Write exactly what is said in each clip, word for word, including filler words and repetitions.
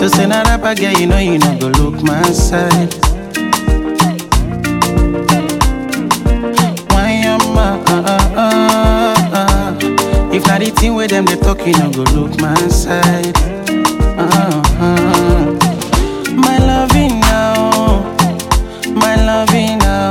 To say na rapper girl, you know you no go look my side. Why am I? Uh, uh, uh, uh. If not the thing where them they talk, you no go look my side. Uh, uh. My loving now, my loving now.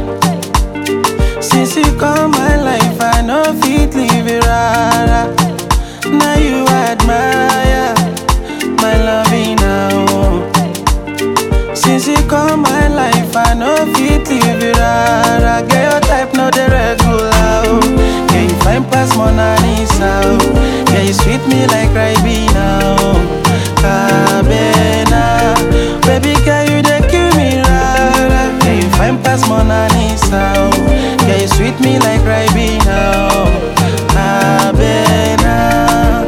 Since you come my life, I know fit leave it rara. Now you admire my loving now. Since you come my life, I know fit leave it rara. Get your type, no the regular. Can you find past Mona Lisa? Can you sweet me like Ribena? Cabena, baby, can you dey kill me rara? Can you find past Mona Lisa? Can you sweet me like Ribena? Cabena.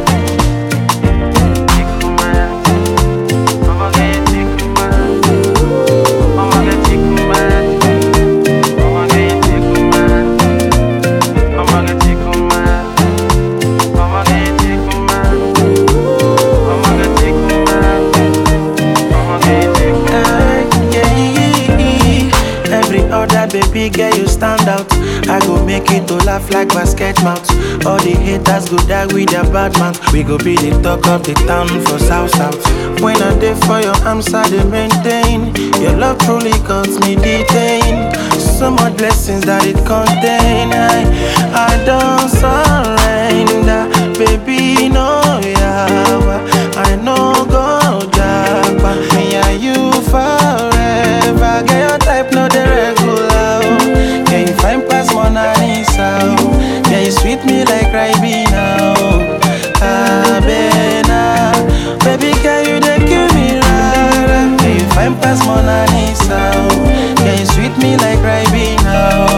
Baby girl, you stand out. I go make it to laugh like basket mouth. All the haters go die with their bad mouth. We go be the talk of the town for South South. When I dey for your arms, I dey maintain. Your love truly got me detained. So much blessings that it contain. I, I don't surrender, baby, no yawa. I know go japa. Me and you forever. Get your type, no the regular. Can you find past Mona Lisa? Can you sweet me like Ribena? Cabena, baby, can you dey kill me rara? Can you find past Mona Lisa? Can you sweet me like Ribena?